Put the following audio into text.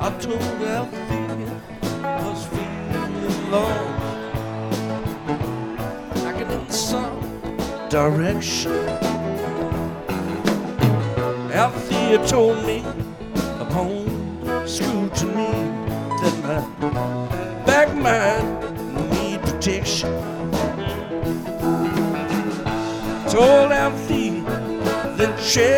I told Althea I was feeling low, like in some direction. Althea told me upon scrutiny that my back might need protection. Told Althea that she